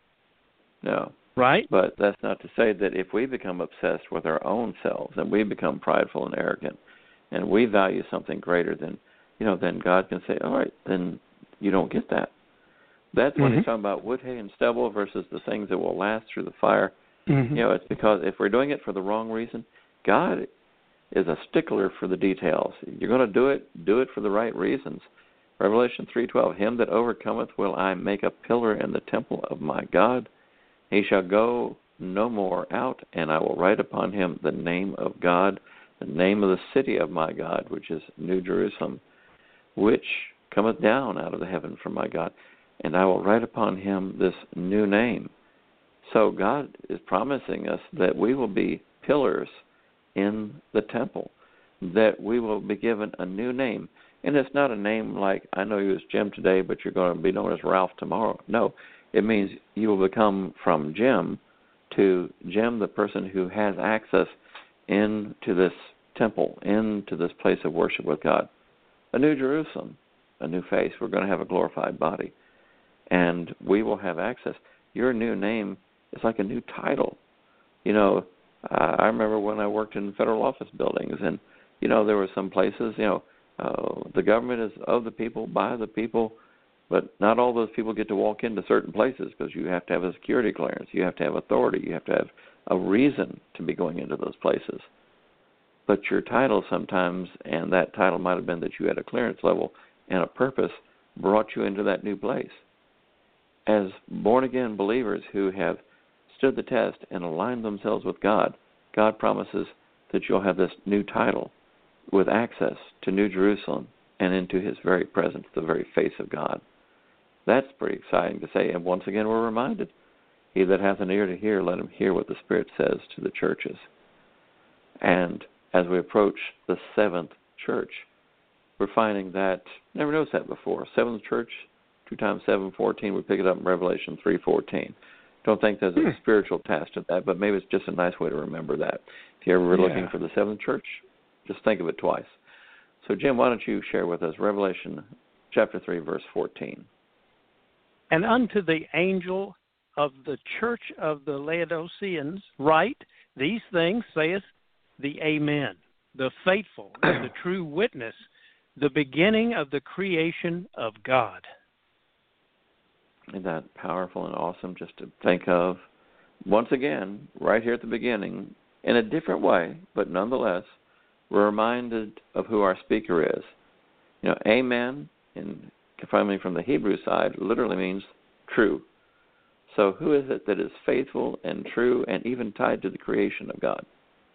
No. Right? But that's not to say that if we become obsessed with our own selves and we become prideful and arrogant and we value something greater than, you know, then God can say, all right, then you don't get that. That's when mm-hmm. he's talking about wood, hay, and stubble versus the things that will last through the fire. Mm-hmm. You know, it's because if we're doing it for the wrong reason, God is a stickler for the details. You're going to do it, do it for the right reasons. Revelation three twelve, him that overcometh will I make a pillar in the temple of my God. He shall go no more out, and I will write upon him the name of God, the name of the city of my God, which is New Jerusalem, which cometh down out of the heaven from my God, and I will write upon him this new name. So God is promising us that we will be pillars in the temple, that we will be given a new name. And it's not a name like, I know you as Jim today, but you're going to be known as Ralph tomorrow. No, it means you will become from Jim to Jim, the person who has access into this temple, into this place of worship with God. A new Jerusalem, a new face. We're going to have a glorified body. And we will have access. Your new name is like a new title. You know, uh, I remember when I worked in federal office buildings, and, you know, there were some places, you know, uh, the government is of the people, by the people, but not all those people get to walk into certain places because you have to have a security clearance. You have to have authority. You have to have a reason to be going into those places. But your title sometimes, and that title might have been that you had a clearance level and a purpose, brought you into that new place. As born-again believers who have stood the test and aligned themselves with God, God promises that you'll have this new title with access to New Jerusalem and into his very presence, the very face of God. That's pretty exciting to say. And once again, we're reminded, he that hath an ear to hear, let him hear what the Spirit says to the churches. And as we approach the seventh church, we're finding that, never noticed that before, seventh church, two times seven, fourteen, we pick it up in Revelation three fourteen. Don't think there's a hmm. spiritual test to that, but maybe it's just a nice way to remember that. If you're ever yeah. looking for the seventh church, just think of it twice. So, Jim, why don't you share with us Revelation chapter three, verse fourteen. And unto the angel of the church of the Laodiceans write, these things saith the Amen, the faithful and the true witness, the beginning of the creation of God. Isn't that powerful and awesome just to think of? Once again, right here at the beginning, in a different way, but nonetheless, we're reminded of who our speaker is. You know, Amen, in finally from the Hebrew side, literally means true. So who is it that is faithful and true and even tied to the creation of God?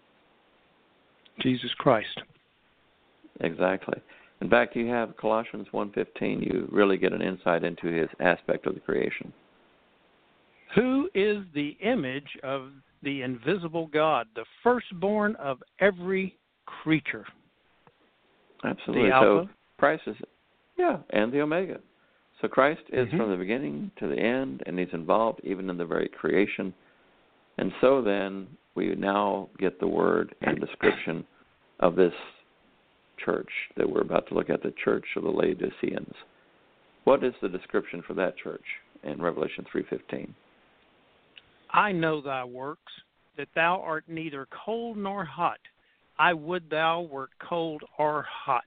Jesus Christ. Exactly. In fact, you have Colossians one fifteen, you really get an insight into his aspect of the creation. Who is the image of the invisible God, the firstborn of every creature? Absolutely. The Alpha? So Christ is, yeah, and the Omega. So Christ is mm-hmm. from the beginning to the end, and he's involved even in the very creation. And so then we now get the word and description of this church that we're about to look at, the church of the Laodiceans. What is the description for that church in Revelation three fifteen? I know thy works, that thou art neither cold nor hot. I would thou wert cold or hot.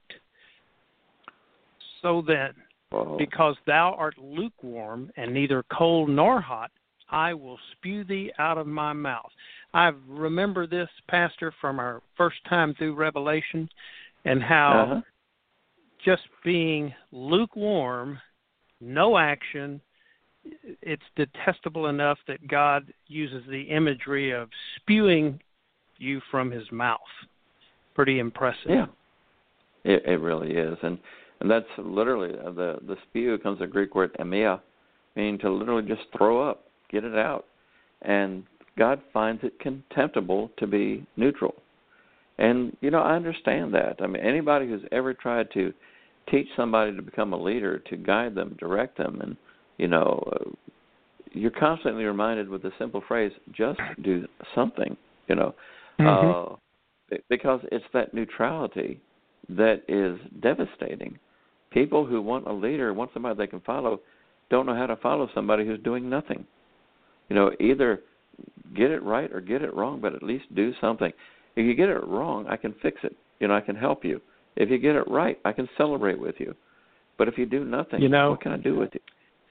So then, Whoa. because thou art lukewarm and neither cold nor hot, I will spew thee out of my mouth. I remember this, Pastor, from our first time through Revelation, and how uh-huh. just being lukewarm, no action, it's detestable enough that God uses the imagery of spewing you from his mouth. Pretty impressive. Yeah, it, it really is. And and that's literally, uh, the, the spew comes from the Greek word emia, meaning to literally just throw up, get it out. And God finds it contemptible to be neutral. And, you know, I understand that. I mean, anybody who's ever tried to teach somebody to become a leader, to guide them, direct them, and, you know, uh, you're constantly reminded with the simple phrase, just do something, you know, mm-hmm. uh, because it's that neutrality that is devastating. People who want a leader, want somebody they can follow, don't know how to follow somebody who's doing nothing. You know, either get it right or get it wrong, but at least do something. If you get it wrong, I can fix it. You know, I can help you. If you get it right, I can celebrate with you. But if you do nothing, you know, what can I do with you?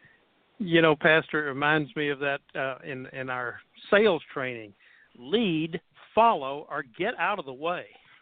You know, Pastor, it reminds me of that uh, in, in our sales training. Lead, follow, or get out of the way.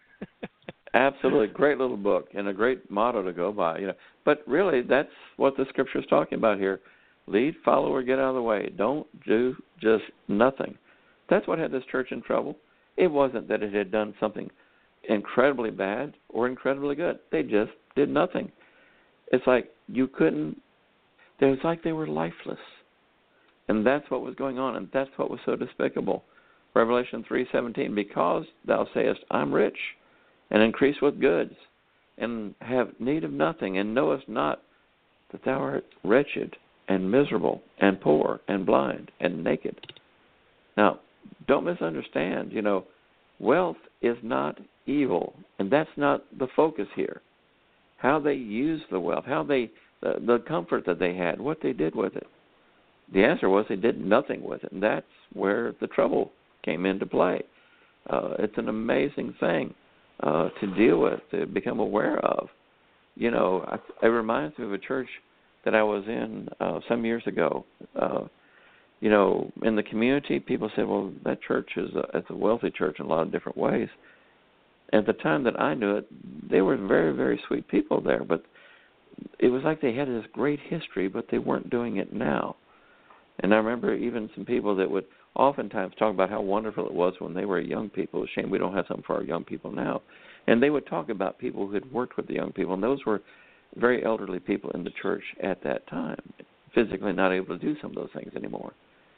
Absolutely. Great little book and a great motto to go by. You know, but really, that's what the Scripture is talking about here. Lead, follow, or get out of the way. Don't do just nothing. That's what had this church in trouble. It wasn't that it had done something incredibly bad or incredibly good. They just did nothing. It's like you couldn't, it was like they were lifeless. And that's what was going on, and that's what was so despicable. Revelation three seventeen, because thou sayest, I'm rich, and increase with goods, and have need of nothing, and knowest not that thou art wretched, and miserable, and poor, and blind, and naked. Now, don't misunderstand, you know, wealth is not evil, and that's not the focus here. How they used the wealth, how they, the, the comfort that they had, what they did with it. The answer was they did nothing with it, and that's where the trouble came into play. Uh, it's an amazing thing uh, to deal with, to become aware of. You know, I, it reminds me of a church that I was in uh, some years ago. Uh, you know, in the community, people said, well, that church is a, it's a wealthy church in a lot of different ways. At the time that I knew it, they were very, very sweet people there, but it was like they had this great history, but they weren't doing it now. And I remember even some people that would oftentimes talk about how wonderful it was when they were young people. It's a shame we don't have something for our young people now. And they would talk about people who had worked with the young people, and those were very elderly people in the church at that time, physically not able to do some of those things anymore.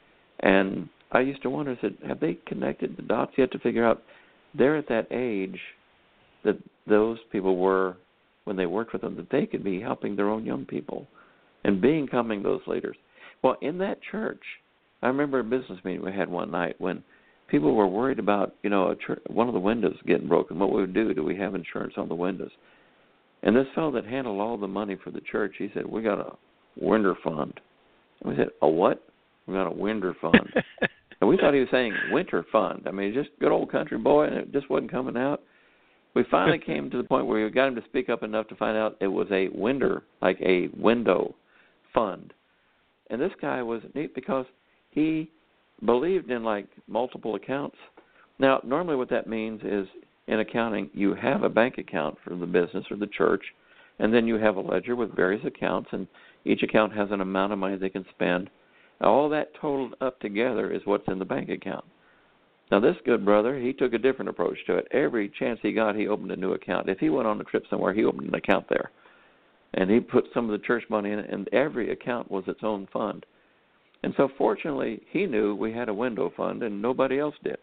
And I used to wonder, I said, have they connected the dots yet to figure out they're at that age that those people were when they worked with them, that they could be helping their own young people and becoming those leaders. Well, in that church, I remember a business meeting we had one night when people were worried about, you know, a church, one of the windows getting broken. What we would do, do we have insurance on the windows? And this fellow that handled all the money for the church, he said, we got a winter fund. And we said, a what? We got a winter fund. And we thought he was saying winter fund. I mean, just good old country boy, and it just wasn't coming out. We finally came to the point where we got him to speak up enough to find out it was a window, like a window fund. And this guy was neat because he believed in, like, multiple accounts. Now, normally what that means is in accounting, you have a bank account for the business or the church, and then you have a ledger with various accounts, and each account has an amount of money they can spend. All that totaled up together is what's in the bank account. Now, this good brother, he took a different approach to it. Every chance he got, he opened a new account. If he went on a trip somewhere, he opened an account there. And he put some of the church money in it, and every account was its own fund. And so, fortunately, he knew we had a window fund, and nobody else did.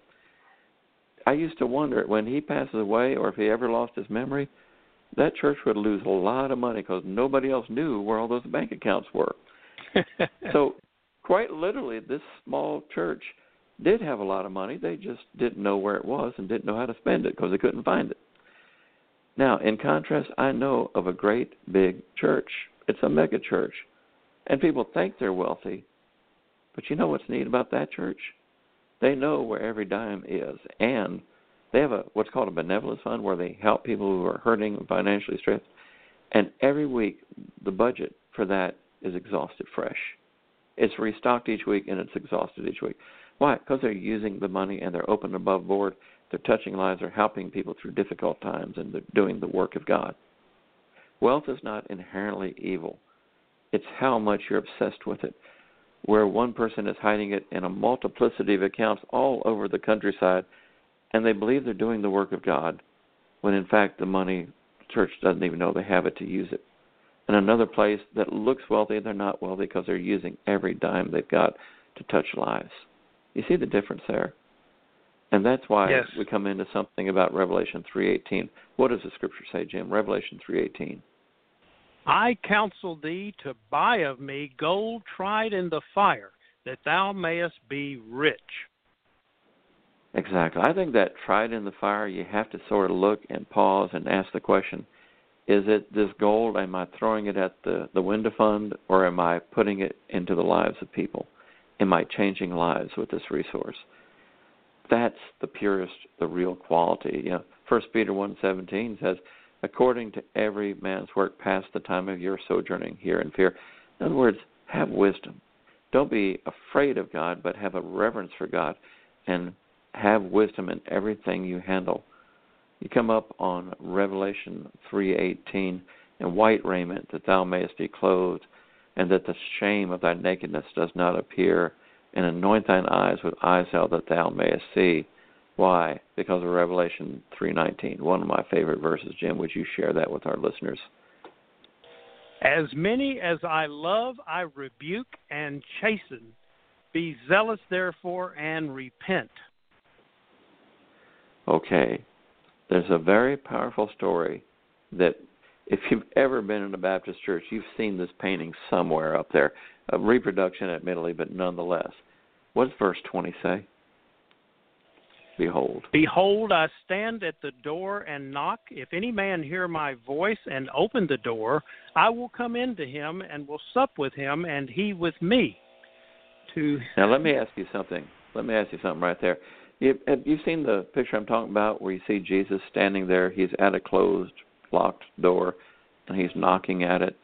I used to wonder, when he passes away or if he ever lost his memory, that church would lose a lot of money because nobody else knew where all those bank accounts were. So, quite literally, this small church did have a lot of money. They just didn't know where it was and didn't know how to spend it because they couldn't find it. Now, in contrast, I know of a great big church. It's a mega church. And people think they're wealthy. But you know what's neat about that church? They know where every dime is. And they have a what's called a benevolence fund where they help people who are hurting and financially stressed. And every week, the budget for that is exhausted fresh. It's restocked each week, and it's exhausted each week. Why? Because they're using the money, and they're open above board. They're touching lives. They're helping people through difficult times, and they're doing the work of God. Wealth is not inherently evil. It's how much you're obsessed with it. Where one person is hiding it in a multiplicity of accounts all over the countryside, and they believe they're doing the work of God, when in fact the money, church doesn't even know they have it to use it. And another place that looks wealthy, they're not wealthy because they're using every dime they've got to touch lives. You see the difference there? And that's why yes. we come into something about Revelation three eighteen. What does the Scripture say, Jim? Revelation three eighteen. I counsel thee to buy of me gold tried in the fire, that thou mayest be rich. Exactly. I think that tried in the fire, you have to sort of look and pause and ask the question, is it this gold, am I throwing it at the, the window fund, or am I putting it into the lives of people? Am I changing lives with this resource? That's the purest, the real quality. You know, First Peter one seventeen says, according to every man's work past the time of your sojourning here in fear. In other words, have wisdom. Don't be afraid of God, but have a reverence for God, and have wisdom in everything you handle. You come up on Revelation three eighteen, in white raiment, that thou mayest be clothed, and that the shame of thy nakedness does not appear, and anoint thine eyes with eye salve that thou mayest see. Why? Because of Revelation three nineteen, one of my favorite verses. Jim, would you share that with our listeners? As many as I love, I rebuke and chasten. Be zealous, therefore, and repent. Okay. There's a very powerful story that if you've ever been in a Baptist church, you've seen this painting somewhere up there. A reproduction, admittedly, but nonetheless. What does verse twenty say? Behold. Behold, I stand at the door and knock. If any man hear my voice and open the door, I will come into him and will sup with him, and he with me. To Now, let me ask you something. Let me ask you something right there. You, have you seen the picture I'm talking about where you see Jesus standing there? He's at a closed, locked door, and he's knocking at it.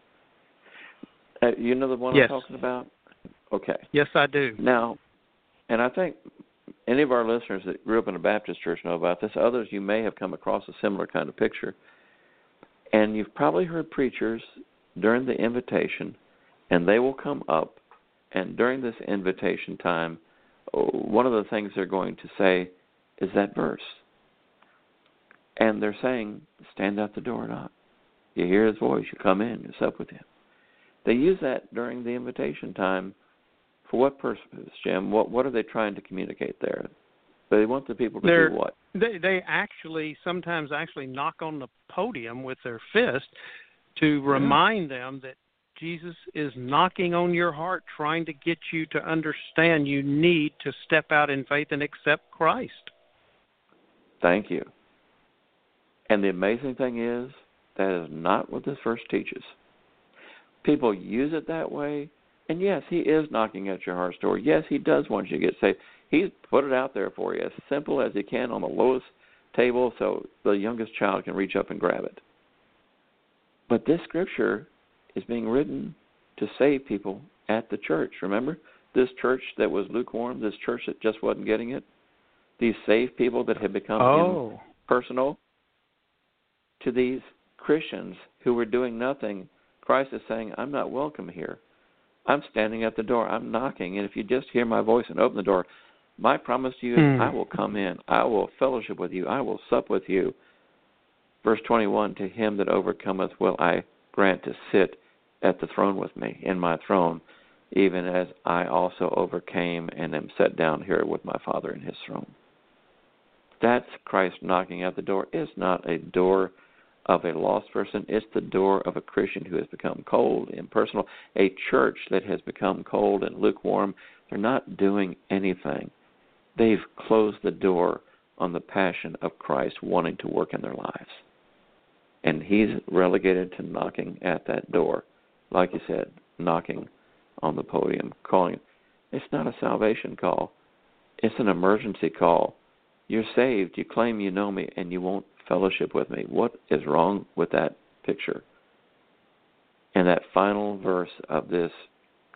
Uh, you know the one yes. I'm talking about? Okay. Yes, I do. Now, and I think any of our listeners that grew up in a Baptist church know about this. Others, you may have come across a similar kind of picture. And you've probably heard preachers during the invitation, and they will come up, and during this invitation time, one of the things they're going to say is that verse. And they're saying, stand at the door, knock. You hear his voice, you come in, you sup with him. They use that during the invitation time. For what purpose, Jim? What what are they trying to communicate there? They want the people to They're, do what? They they actually sometimes actually knock on the podium with their fist to yeah. remind them that Jesus is knocking on your heart, trying to get you to understand you need to step out in faith and accept Christ. Thank you. And the amazing thing is, that is not what this verse teaches. People use it that way, and yes, he is knocking at your heart's door. Yes, he does want you to get saved. He's put it out there for you, as simple as he can on the lowest table so the youngest child can reach up and grab it. But this scripture is being written to save people at the church. Remember? This church that was lukewarm, this church that just wasn't getting it, these saved people that had become oh. impersonal, to these Christians who were doing nothing, Christ is saying, I'm not welcome here. I'm standing at the door. I'm knocking, and if you just hear my voice and open the door, my promise to you is mm. I will come in. I will fellowship with you. I will sup with you. Verse twenty-one, to him that overcometh will I grant to sit at the throne with me, in my throne, even as I also overcame and am set down here with my Father in his throne. That's Christ knocking at the door. It's not a door of a lost person. It's the door of a Christian who has become cold, impersonal, a church that has become cold and lukewarm. They're not doing anything. They've closed the door on the passion of Christ wanting to work in their lives. And he's relegated to knocking at that door. Like you said, knocking on the podium, calling. It's not a salvation call. It's an emergency call. You're saved. You claim you know me, and you won't fellowship with me. What is wrong with that picture? And that final verse of this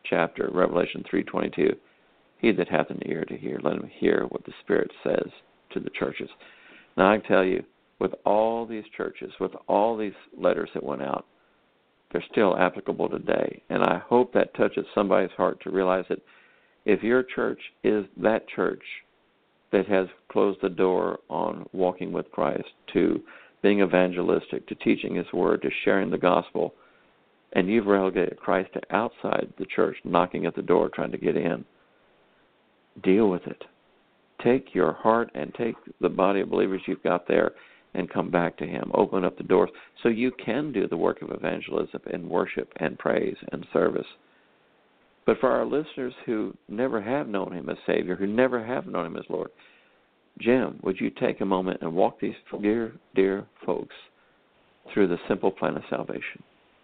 chapter, Revelation three twenty-two, he that hath an ear to hear, let him hear what the Spirit says to the churches. Now, I can tell you, with all these churches, with all these letters that went out, they're still applicable today. And I hope that touches somebody's heart to realize that if your church is that church that has closed the door on walking with Christ, to being evangelistic, to teaching His Word, to sharing the gospel, and you've relegated Christ to outside the church, knocking at the door, trying to get in, deal with it. Take your heart and take the body of believers you've got there and come back to Him. Open up the doors so you can do the work of evangelism and worship and praise and service. But for our listeners who never have known Him as Savior, who never have known Him as Lord, Jim, would you take a moment and walk these dear, dear folks through the simple plan of salvation?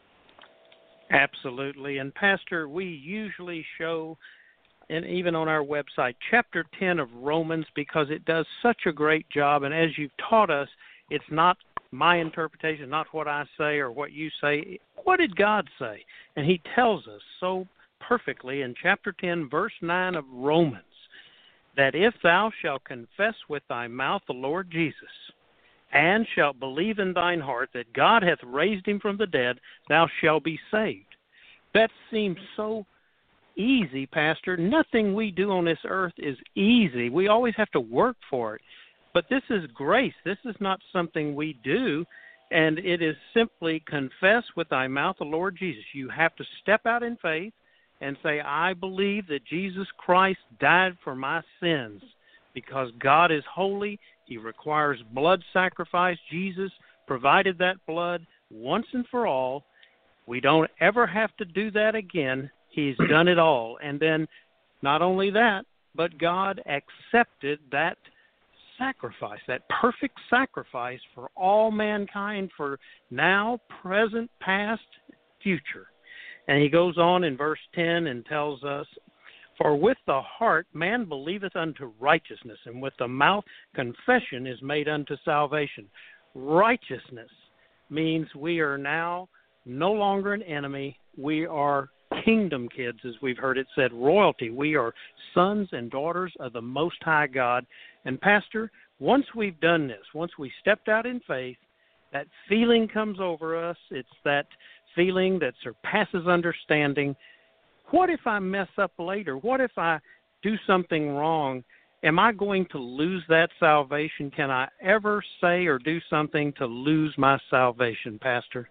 Absolutely. And, Pastor, we usually show, and even on our website, chapter ten of Romans, because it does such a great job. And as you've taught us, it's not my interpretation, not what I say or what you say. What did God say? And He tells us so perfectly in chapter ten, verse nine of Romans, that if thou shalt confess with thy mouth the Lord Jesus, and shalt believe in thine heart that God hath raised Him from the dead, thou shalt be saved. That seems so easy, Pastor. Nothing we do on this earth is easy. We always have to work for it. But this is grace. This is not something we do, and it is simply confess with thy mouth the Lord Jesus. You have to step out in faith and say, I believe that Jesus Christ died for my sins because God is holy. He requires blood sacrifice. Jesus provided that blood once and for all. We don't ever have to do that again. He's done it all. And then not only that, but God accepted that sacrifice, that perfect sacrifice for all mankind, for now, present, past, future. And he goes on in verse ten and tells us, for with the heart man believeth unto righteousness, and with the mouth confession is made unto salvation. Righteousness means we are now no longer an enemy. We are kingdom kids, as we've heard it said, royalty. We are sons and daughters of the Most High God. And, Pastor, once we've done this, once we stepped out in faith, that feeling comes over us. It's that feeling that surpasses understanding. What if I mess up later? What if I do something wrong? Am I going to lose that salvation? Can I ever say or do something to lose my salvation, Pastor?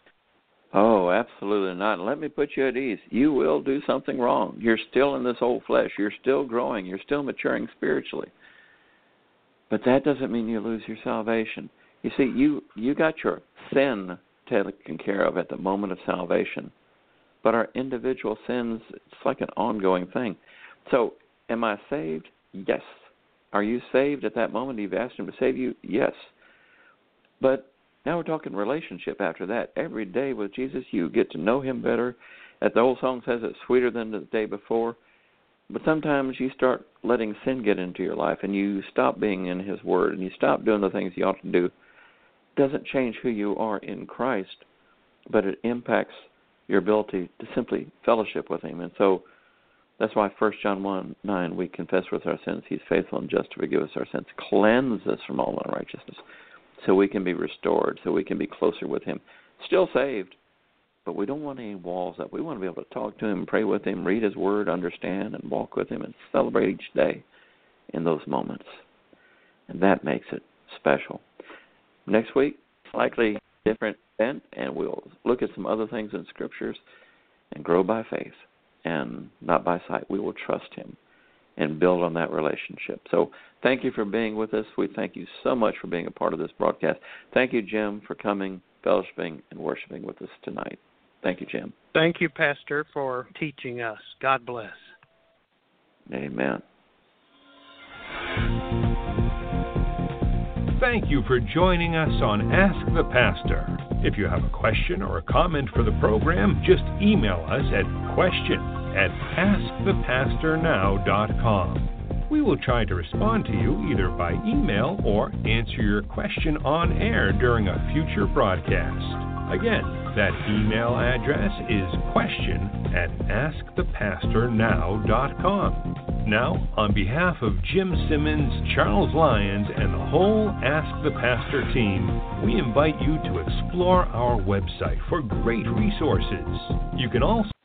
Oh, absolutely not. Let me put you at ease. You will do something wrong. You're still in this old flesh. You're still growing. You're still maturing spiritually. But that doesn't mean you lose your salvation. You see, you, you got your sin taken care of at the moment of salvation. But our individual sins, it's like an ongoing thing. So, am I saved? Yes. Are you saved at that moment? You've asked Him to save you? Yes. But now we're talking relationship after that. Every day with Jesus, you get to know Him better. As the old song says, it's sweeter than the day before. But sometimes you start letting sin get into your life, and you stop being in His Word, and you stop doing the things you ought to do. It doesn't change who you are in Christ, but it impacts your ability to simply fellowship with Him. And so that's why First John one nine, we confess with our sins. He's faithful and just to forgive us our sins, cleanse us from all unrighteousness, so we can be restored, so we can be closer with Him. Still saved, but we don't want any walls up. We want to be able to talk to Him, pray with Him, read His Word, understand, and walk with Him, and celebrate each day in those moments. And that makes it special. Next week, likely different event, and we'll look at some other things in Scriptures and grow by faith and not by sight. We will trust Him and build on that relationship. So thank you for being with us. We thank you so much for being a part of this broadcast. Thank you, Jim, for coming, fellowshipping, and worshiping with us tonight. Thank you, Jim. Thank you, Pastor, for teaching us. God bless. Amen. Thank you for joining us on Ask the Pastor. If you have a question or a comment for the program, just email us at question at ask the pastor now dot com. We will try to respond to you either by email or answer your question on air during a future broadcast. Again, that email address is question at ask the pastor now dot com. Now, on behalf of Jim Simmons, Charles Lyons, and the whole Ask the Pastor team, we invite you to explore our website for great resources. You can also